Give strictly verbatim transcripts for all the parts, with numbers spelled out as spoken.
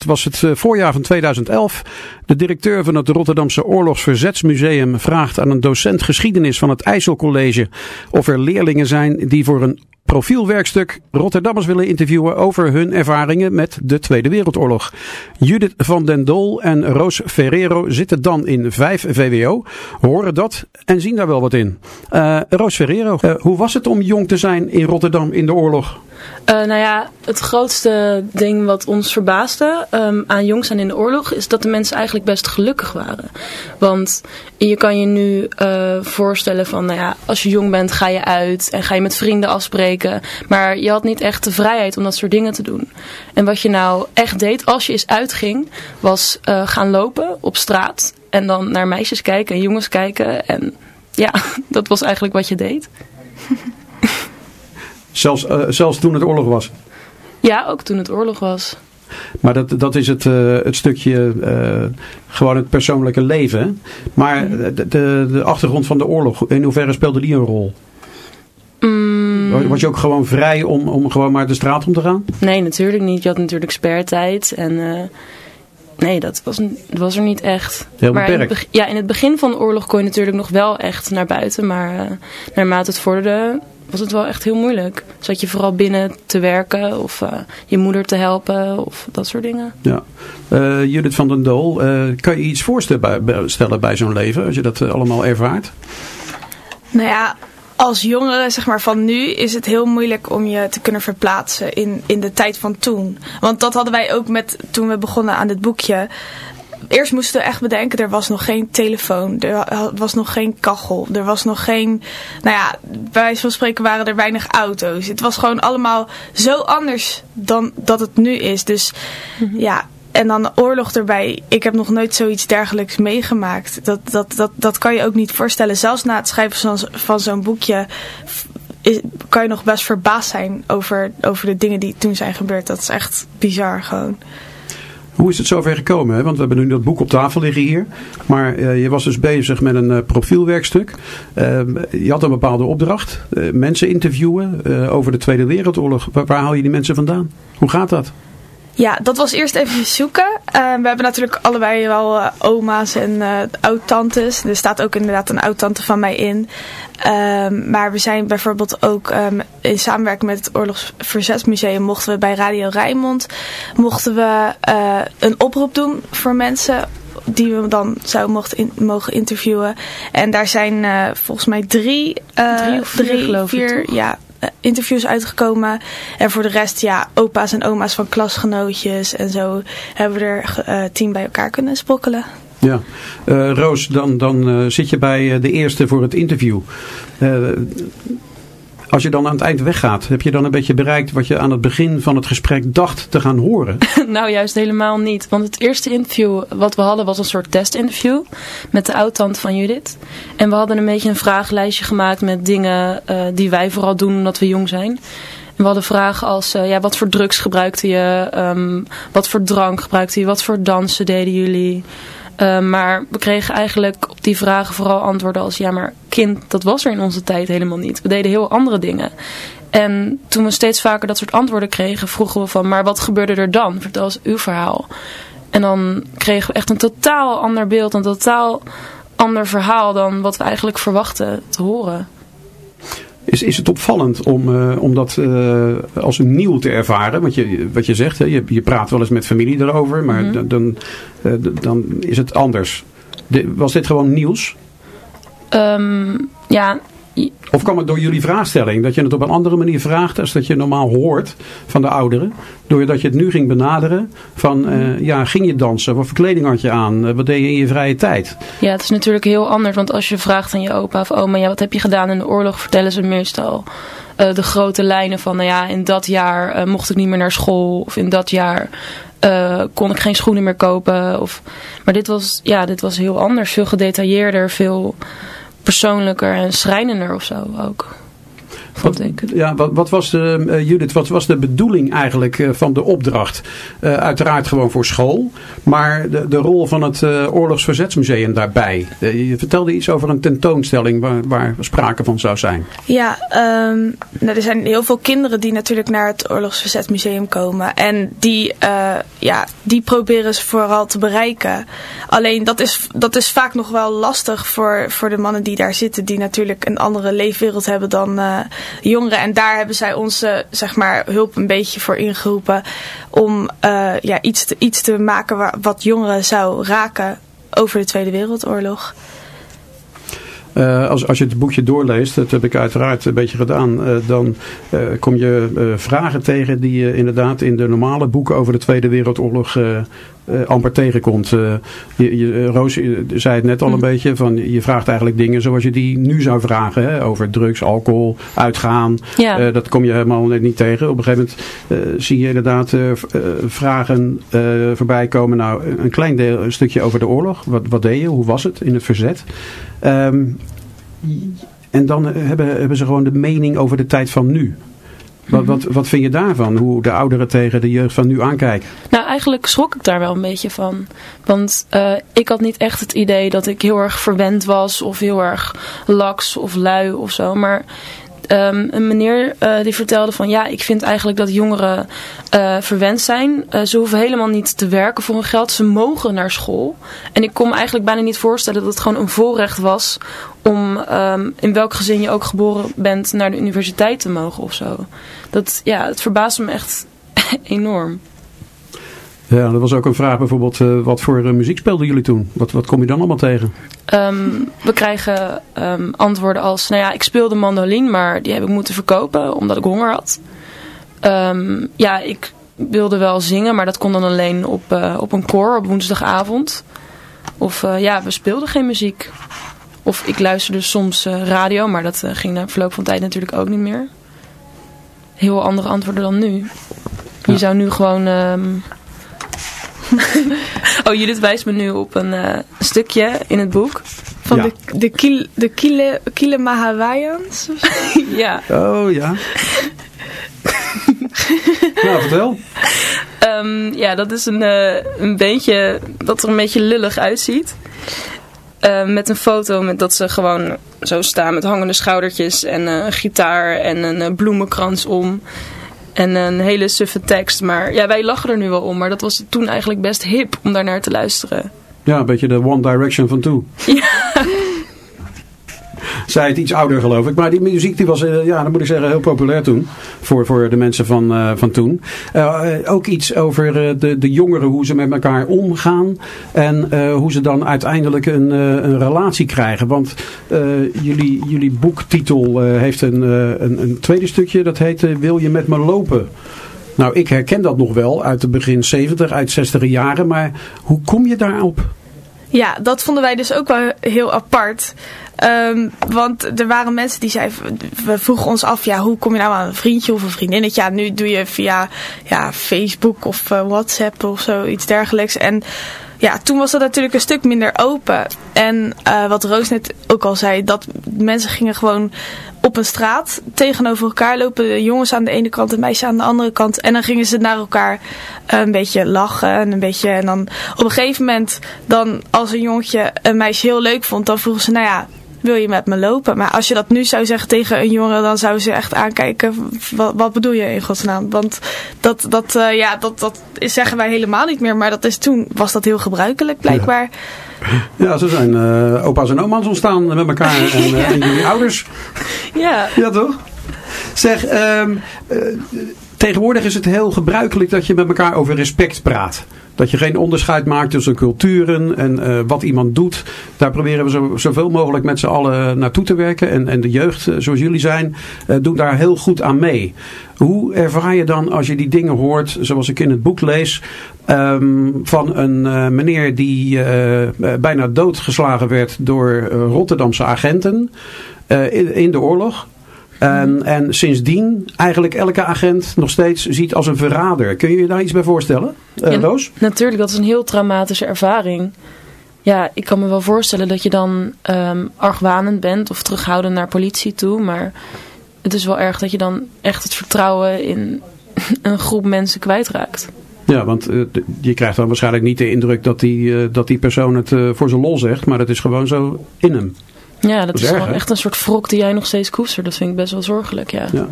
was het voorjaar van tweeduizend elf. De directeur van het Rotterdamse Oorlogsverzetsmuseum vraagt aan een docent geschiedenis van het IJsselcollege of er leerlingen zijn die voor een profielwerkstuk Rotterdammers willen interviewen over hun ervaringen met de Tweede Wereldoorlog. Judith van den Doel en Roos Ferrero zitten dan in vijf V W O, horen dat en zien daar wel wat in. Uh, Roos Ferrero, uh, hoe was het om jong te zijn in Rotterdam in de oorlog? Uh, nou ja, het grootste ding wat ons verbaasde um, aan jong zijn in de oorlog is dat de mensen eigenlijk best gelukkig waren. Want je kan je nu uh, voorstellen van, nou ja, als je jong bent ga je uit en ga je met vrienden afspreken. Maar je had niet echt de vrijheid om dat soort dingen te doen. En wat je nou echt deed als je eens uitging, was uh, gaan lopen op straat en dan naar meisjes kijken en jongens kijken. En ja, dat was eigenlijk wat je deed. Zelfs, uh, zelfs toen het oorlog was? Ja, ook toen het oorlog was. Maar dat, dat is het, uh, het stukje, uh, gewoon het persoonlijke leven. Hè? Maar de, de, de achtergrond van de oorlog, in hoeverre speelde die een rol? Mm. Was je ook gewoon vrij om, om gewoon maar de straat om te gaan? Nee, natuurlijk niet. Je had natuurlijk spertijd en uh, nee, dat was, was er niet echt. Heel maar beperkt. In het, ja, in het begin van de oorlog kon je natuurlijk nog wel echt naar buiten. Maar uh, naarmate het vorderde was het wel echt heel moeilijk. Zat je vooral binnen te werken of uh, je moeder te helpen of dat soort dingen. Ja. Uh, Judith van den Doel, uh, kan je iets voorstellen bij, stellen bij zo'n leven als je dat uh, allemaal ervaart? Nou ja, als jongere zeg maar, van nu is het heel moeilijk om je te kunnen verplaatsen in, in de tijd van toen. Want dat hadden wij ook met toen we begonnen aan dit boekje. Eerst moesten we echt bedenken, er was nog geen telefoon, er was nog geen kachel, er was nog geen, nou ja, bij wijze van spreken waren er weinig auto's. Het was gewoon allemaal zo anders dan dat het nu is. Dus mm-hmm. ja, en dan de oorlog erbij. Ik heb nog nooit zoiets dergelijks meegemaakt. Dat, dat, dat, dat kan je ook niet voorstellen. Zelfs na het schrijven van, van zo'n boekje is, kan je nog best verbaasd zijn over, over de dingen die toen zijn gebeurd. Dat is echt bizar gewoon. Hoe is het zover gekomen? Hè? Want we hebben nu dat boek op tafel liggen hier. Maar uh, je was dus bezig met een uh, profielwerkstuk. Uh, je had een bepaalde opdracht. Uh, mensen interviewen uh, over de Tweede Wereldoorlog. Waar, waar haal je die mensen vandaan? Hoe gaat dat? Ja, dat was eerst even zoeken. Uh, we hebben natuurlijk allebei wel uh, oma's en uh, oud-tantes. Er staat ook inderdaad een oud-tante van mij in. Um, maar we zijn bijvoorbeeld ook um, in samenwerking met het Oorlogsverzetsmuseum mochten we bij Radio Rijnmond mochten we uh, een oproep doen voor mensen die we dan zouden mochten in, mogen interviewen. En daar zijn uh, volgens mij drie, uh, drie of vier, drie, geloof vier ik, ja, interviews uitgekomen. En voor de rest, ja, opa's en oma's van klasgenootjes en zo hebben we er uh, tien bij elkaar kunnen sprokkelen. Ja, uh, Roos, dan, dan uh, zit je bij de eerste voor het interview. Uh, als je dan aan het eind weggaat, heb je dan een beetje bereikt wat je aan het begin van het gesprek dacht te gaan horen? Nou, juist helemaal niet. Want het eerste interview wat we hadden was een soort testinterview met de oud-tante van Judith. En we hadden een beetje een vragenlijstje gemaakt met dingen uh, die wij vooral doen omdat we jong zijn. En we hadden vragen als, uh, ja, wat voor drugs gebruikte je? Um, wat voor drank gebruikte je? Wat voor dansen deden jullie? Uh, maar we kregen eigenlijk op die vragen vooral antwoorden als, ja, maar kind, dat was er in onze tijd helemaal niet. We deden heel andere dingen. En toen we steeds vaker dat soort antwoorden kregen, vroegen we van, maar wat gebeurde er dan? Vertel eens uw verhaal. En dan kregen we echt een totaal ander beeld, een totaal ander verhaal dan wat we eigenlijk verwachten te horen. Is, is het opvallend om, uh, om dat uh, als een nieuw te ervaren? Want je, wat je zegt, hè, je, je praat wel eens met familie erover, maar mm-hmm. dan, uh, dan is het anders. De, was dit gewoon nieuws? Um, ja. Of kwam het door jullie vraagstelling? Dat je het op een andere manier vraagt als dat je normaal hoort van de ouderen? Doordat je het nu ging benaderen van, uh, ja, ging je dansen? Wat voor kleding had je aan? Uh, wat deed je in je vrije tijd? Ja, het is natuurlijk heel anders. Want als je vraagt aan je opa of oma, ja, wat heb je gedaan in de oorlog? Vertellen ze meestal uh, de grote lijnen van, nou ja, in dat jaar uh, mocht ik niet meer naar school. Of in dat jaar uh, kon ik geen schoenen meer kopen. Of, maar dit was, ja, dit was heel anders. Veel gedetailleerder, veel persoonlijker en schrijnender of zo ook. vond ik. Ja, wat, wat was de, uh, Judith, wat was de bedoeling eigenlijk uh, van de opdracht? Uh, uiteraard gewoon voor school, maar de, de rol van het uh, Oorlogsverzetsmuseum daarbij. Uh, je vertelde iets over een tentoonstelling waar, waar sprake van zou zijn. Ja, um, nou, er zijn heel veel kinderen die natuurlijk naar het Oorlogsverzetsmuseum komen. En die, uh, ja, die proberen ze vooral te bereiken. Alleen dat is, dat is vaak nog wel lastig voor, voor de mannen die daar zitten. Die natuurlijk een andere leefwereld hebben dan uh, jongeren. En daar hebben zij onze zeg maar, hulp een beetje voor ingeroepen. Om uh, ja, iets, te, iets te maken waar, wat jongeren zou raken over de Tweede Wereldoorlog. Uh, als, als je het boekje doorleest, dat heb ik uiteraard een beetje gedaan, uh, dan uh, kom je uh, vragen tegen die je inderdaad in de normale boeken over de Tweede Wereldoorlog uh, uh, amper tegenkomt. Uh, je, je, Roos je zei het net al een mm. beetje, van je vraagt eigenlijk dingen zoals je die nu zou vragen, hè, over drugs, alcohol, uitgaan. Ja. Uh, dat kom je helemaal net niet tegen. Op een gegeven moment uh, zie je inderdaad uh, uh, vragen uh, voorbij komen. Nou, een klein deel, een stukje over de oorlog. Wat, wat deed je? Hoe was het in het verzet? Um, en dan hebben, hebben ze gewoon de mening over de tijd van nu. Wat, wat, wat vind je daarvan? Hoe de ouderen tegen de jeugd van nu aankijken? Nou, eigenlijk schrok ik daar wel een beetje van. Want uh, ik had niet echt het idee dat ik heel erg verwend was. Of heel erg laks of lui of zo. Maar um, een meneer uh, die vertelde van... Ja, ik vind eigenlijk dat jongeren uh, verwend zijn. Uh, ze hoeven helemaal niet te werken voor hun geld. Ze mogen naar school. En ik kon me eigenlijk bijna niet voorstellen dat het gewoon een voorrecht was... om um, in welk gezin je ook geboren bent naar de universiteit te mogen of zo. Dat, ja, het verbaasde me echt enorm. Ja, er was ook een vraag bijvoorbeeld, uh, wat voor uh, muziek speelden jullie toen? Wat, wat kom je dan allemaal tegen? Um, we krijgen um, antwoorden als, nou ja, ik speelde mandoline, maar die heb ik moeten verkopen omdat ik honger had. Um, ja, ik wilde wel zingen, maar dat kon dan alleen op, uh, op een koor op woensdagavond. Of uh, ja, we speelden geen muziek. Of ik luisterde soms uh, radio, maar dat uh, ging na verloop van tijd natuurlijk ook niet meer. Heel andere antwoorden dan nu. Je ja. zou nu gewoon... Um... oh, Judith wijst me nu op een uh, stukje in het boek. Van ja. de, de, Kil, de Kile, Kilemahawijans? ja. Oh, ja. Nou, vertel. Um, ja, dat is een, uh, een beentje dat er een beetje lullig uitziet. Uh, met een foto met dat ze gewoon zo staan met hangende schoudertjes en uh, een gitaar en een uh, bloemenkrans om. En een hele suffe tekst. Maar ja, wij lachen er nu wel om. Maar dat was toen eigenlijk best hip om daarnaar te luisteren. Ja, een beetje de One Direction van toen. Ja. Zij het iets ouder geloof ik. Maar die muziek die was, uh, ja, dan moet ik zeggen, heel populair toen. Voor, voor de mensen van, uh, van toen. Uh, ook iets over uh, de, de jongeren, hoe ze met elkaar omgaan. En uh, hoe ze dan uiteindelijk een, uh, een relatie krijgen. Want uh, jullie, jullie boektitel uh, heeft een, uh, een, een tweede stukje. Dat heet uh, Wil je met me lopen? Nou, ik herken dat nog wel uit de begin zeventig, uit zestiger jaren. Maar hoe kom je daarop? Ja, dat vonden wij dus ook wel heel apart. Um, want er waren mensen die zeiden, we vroegen ons af, ja, hoe kom je nou aan een vriendje of een vriendinnetje? Ja, nu doe je via ja, Facebook of uh, WhatsApp of zoiets dergelijks. En ja, toen was dat natuurlijk een stuk minder open. En uh, wat Roos net ook al zei, dat mensen gingen gewoon op een straat tegenover elkaar lopen. De jongens aan de ene kant, de meisjes aan de andere kant. En dan gingen ze naar elkaar uh, een beetje lachen. En, een beetje, en dan op een gegeven moment, dan, als een jongetje een meisje heel leuk vond, dan vroegen ze, nou ja, wil je met me lopen? Maar als je dat nu zou zeggen tegen een jongen, dan zou ze echt aankijken, wat, wat bedoel je in godsnaam? Want dat, dat, uh, ja, dat, dat zeggen wij helemaal niet meer. Maar dat is, toen was dat heel gebruikelijk blijkbaar. Ja, ja, zo zijn uh, opa's en oma's ontstaan met elkaar en, uh, ja. en jullie ouders. Ja. Ja, toch? Zeg, um, uh, tegenwoordig is het heel gebruikelijk dat je met elkaar over respect praat. Dat je geen onderscheid maakt tussen culturen en uh, wat iemand doet. Daar proberen we zo, zoveel mogelijk met z'n allen naartoe te werken. En, en de jeugd, zoals jullie zijn, uh, doen daar heel goed aan mee. Hoe ervaar je dan als je die dingen hoort, zoals ik in het boek lees, um, van een uh, meneer die uh, bijna doodgeslagen werd door uh, Rotterdamse agenten uh, in, in de oorlog? En, en sindsdien eigenlijk elke agent nog steeds ziet als een verrader. Kun je je daar iets bij voorstellen, uh, ja, Roos? Natuurlijk, dat is een heel traumatische ervaring. Ja, ik kan me wel voorstellen dat je dan um, argwanend bent of terughoudend naar politie toe. Maar het is wel erg dat je dan echt het vertrouwen in een groep mensen kwijtraakt. Ja, want uh, je krijgt dan waarschijnlijk niet de indruk dat die, uh, dat die persoon het uh, voor zijn lol zegt, maar dat is gewoon zo in hem. Ja, dat, dat is, is erg, gewoon hè? echt een soort wrok die jij nog steeds koestert. Dat vind ik best wel zorgelijk, ja. ja.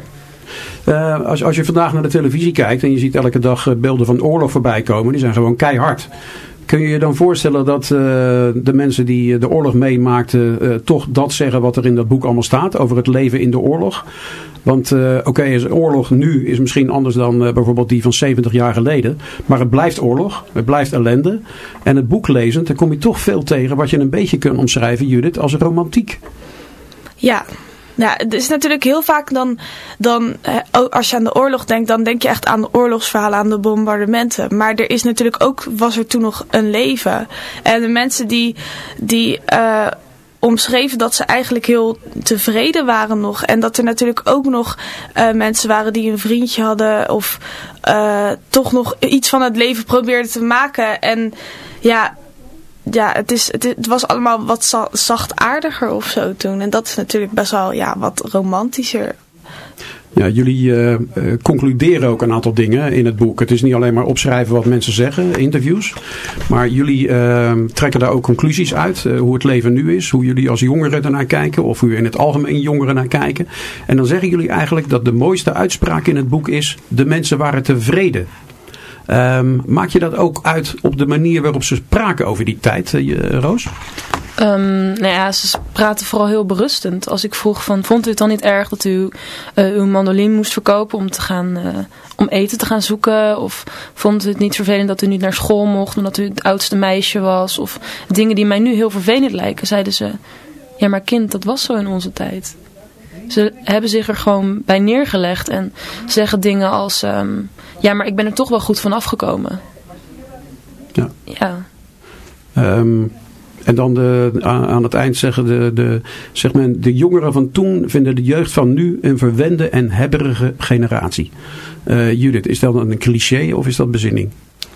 Uh, als, als je vandaag naar de televisie kijkt en je ziet elke dag uh, beelden van oorlog voorbij komen, die zijn gewoon keihard. Kun je je dan voorstellen dat uh, de mensen die de oorlog meemaakten uh, toch dat zeggen wat er in dat boek allemaal staat over het leven in de oorlog? Want uh, oké, okay, oorlog nu is misschien anders dan uh, bijvoorbeeld die van zeventig jaar geleden. Maar het blijft oorlog, het blijft ellende. En het boek lezend, dan kom je toch veel tegen wat je een beetje kunt omschrijven, Judith, als romantiek. Ja. Ja, het is natuurlijk heel vaak dan, dan, als je aan de oorlog denkt, dan denk je echt aan de oorlogsverhalen, aan de bombardementen. Maar er is natuurlijk ook, was er toen nog een leven. En de mensen die, die uh, omschreven dat ze eigenlijk heel tevreden waren nog. En dat er natuurlijk ook nog uh, mensen waren die een vriendje hadden of uh, toch nog iets van het leven probeerden te maken. En ja... Ja, het, is, het, het was allemaal wat za- zachtaardiger of zo toen. En dat is natuurlijk best wel ja, wat romantischer. Ja, jullie uh, uh, concluderen ook een aantal dingen in het boek. Het is niet alleen maar opschrijven wat mensen zeggen, interviews. Maar jullie uh, trekken daar ook conclusies uit. Uh, hoe het leven nu is. Hoe jullie als jongeren ernaar kijken. Of hoe in het algemeen jongeren naar kijken. En dan zeggen jullie eigenlijk dat de mooiste uitspraak in het boek is: de mensen waren tevreden. Um, maak je dat ook uit op de manier waarop ze spraken over die tijd, uh, Roos? Um, nou ja, ze praten vooral heel berustend. Als ik vroeg van, vond u het dan niet erg dat u uh, uw mandoline moest verkopen om te gaan, uh, om eten te gaan zoeken? Of vond u het niet vervelend dat u niet naar school mocht omdat u het oudste meisje was? Of dingen die mij nu heel vervelend lijken, zeiden ze, ja maar kind, dat was zo in onze tijd. Ze hebben zich er gewoon bij neergelegd en zeggen dingen als, um, ja maar ik ben er toch wel goed van afgekomen. Ja. Ja. Um, en dan de, aan het eind zeggen de, de, zegt men, de jongeren van toen vinden de jeugd van nu een verwende en hebberige generatie. Uh, Judith, is dat een cliché of is dat bezinning?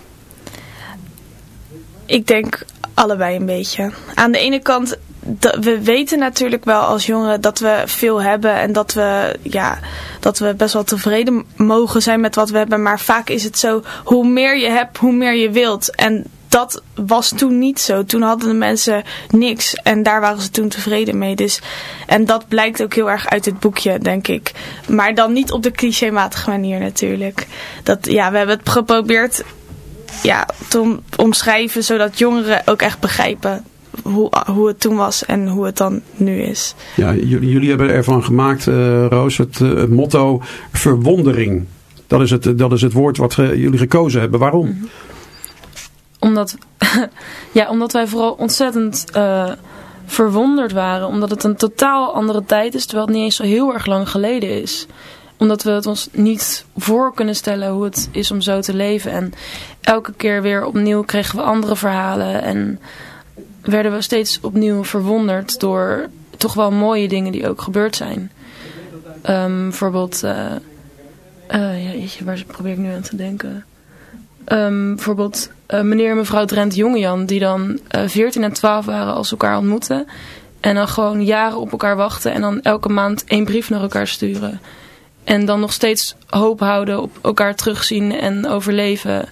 Ik denk allebei een beetje. Aan de ene kant, we weten natuurlijk wel als jongeren dat we veel hebben en dat we, ja, dat we best wel tevreden mogen zijn met wat we hebben. Maar vaak is het zo, hoe meer je hebt, hoe meer je wilt. En dat was toen niet zo. Toen hadden de mensen niks en daar waren ze toen tevreden mee. Dus, en dat blijkt ook heel erg uit het boekje, denk ik. Maar dan niet op de clichématige manier natuurlijk. Dat, ja, we hebben het geprobeerd ja, te omschrijven zodat jongeren ook echt begrijpen hoe, hoe het toen was en hoe het dan nu is. Ja, jullie, jullie hebben ervan gemaakt, uh, Roos, het, uh, het motto verwondering. Dat is het, dat is het woord wat ge, jullie gekozen hebben. Waarom? Mm-hmm. Omdat, ja, omdat wij vooral ontzettend uh, verwonderd waren. Omdat het een totaal andere tijd is, terwijl het niet eens zo heel erg lang geleden is. Omdat we het ons niet voor kunnen stellen hoe het is om zo te leven. En elke keer weer opnieuw kregen we andere verhalen. En werden we steeds opnieuw verwonderd door toch wel mooie dingen die ook gebeurd zijn. Um, bijvoorbeeld, uh, uh, ja, jeetje, waar probeer ik nu aan te denken? Um, bijvoorbeeld uh, meneer en mevrouw Drent Jongejan, die dan uh, veertien en twaalf waren als ze elkaar ontmoeten. En dan gewoon jaren op elkaar wachten en dan elke maand één brief naar elkaar sturen. En dan nog steeds hoop houden op elkaar terugzien en overleven.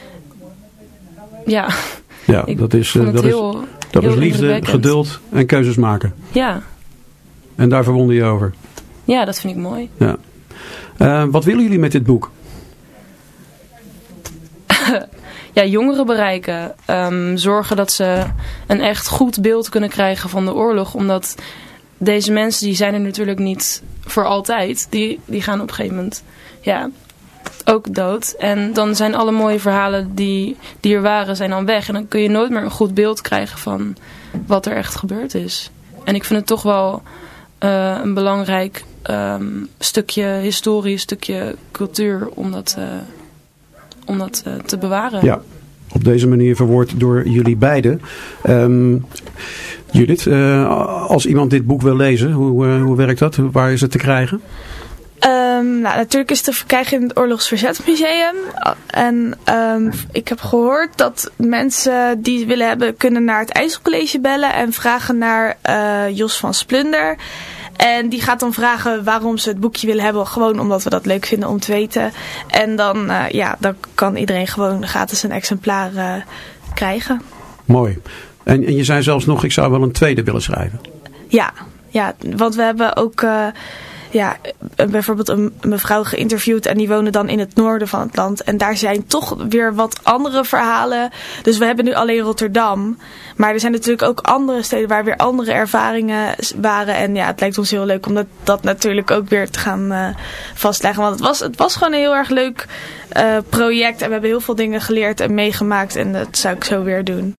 Ja, ja dat is, uh, dat heel, is, dat heel is liefde, geduld en keuzes maken. Ja. En daar verwonder je over. Ja, dat vind ik mooi. Ja. Uh, wat willen jullie met dit boek? Ja, jongeren bereiken. Um, zorgen dat ze een echt goed beeld kunnen krijgen van de oorlog. Omdat deze mensen, die zijn er natuurlijk niet voor altijd. Die, die gaan op een gegeven moment ja, ook dood. En dan zijn alle mooie verhalen die, die er waren, zijn dan weg. En dan kun je nooit meer een goed beeld krijgen van wat er echt gebeurd is. En ik vind het toch wel uh, een belangrijk um, stukje historie, stukje cultuur om dat uh, om dat uh, te bewaren. Ja, op deze manier verwoord door jullie beiden. Um, Judith, uh, als iemand dit boek wil lezen, hoe, uh, hoe werkt dat? Waar is het te krijgen? Um, nou, natuurlijk is het te verkrijgen in het Oorlogsverzetsmuseum. En um, ik heb gehoord dat mensen die het willen hebben, kunnen naar het IJsselcollege bellen en vragen naar uh, Jos van Splunder. En die gaat dan vragen waarom ze het boekje willen hebben. Gewoon omdat we dat leuk vinden om te weten. En dan, uh, ja, dan kan iedereen gewoon gratis een exemplaar uh, krijgen. Mooi. En, en je zei zelfs nog, ik zou wel een tweede willen schrijven. Ja, ja, want we hebben ook uh, ja, bijvoorbeeld een mevrouw geïnterviewd en die woonde dan in het noorden van het land. En daar zijn toch weer wat andere verhalen. Dus we hebben nu alleen Rotterdam. Maar er zijn natuurlijk ook andere steden waar weer andere ervaringen waren. En ja, het lijkt ons heel leuk om dat, dat natuurlijk ook weer te gaan uh, vastleggen. Want het was, het was gewoon een heel erg leuk uh, project. En we hebben heel veel dingen geleerd en meegemaakt. En dat zou ik zo weer doen.